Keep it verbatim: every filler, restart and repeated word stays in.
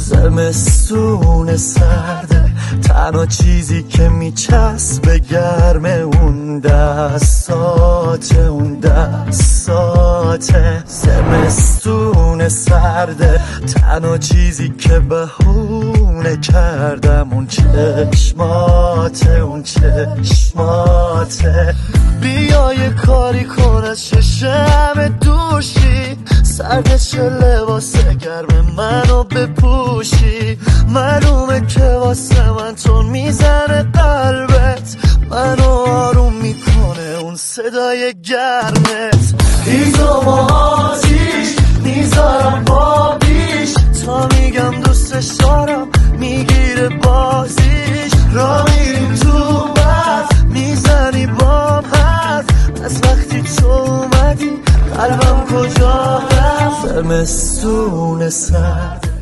زمستون سرده، تنها چیزی که میچسبه گرمه اون دستاته، اون دستاته. زمستون سرده، تنها چیزی که بهونه کردم اون چشماته، اون چشماته. بیا یه کاری کن از چشم دوشی، سرده چه لباس گرم منو بپوشی. معلومه که واسه من تون میزنه قلبت، منو آروم میکنه اون صدای گرمت. هیزم و آتیش میذارم با بیش، تا میگم دوستش دارم میگیره بازیش. را میریم تو برف میزنی بام حرف، از وقتی تو اومدی قلبم کجا رفت. زمستون سرد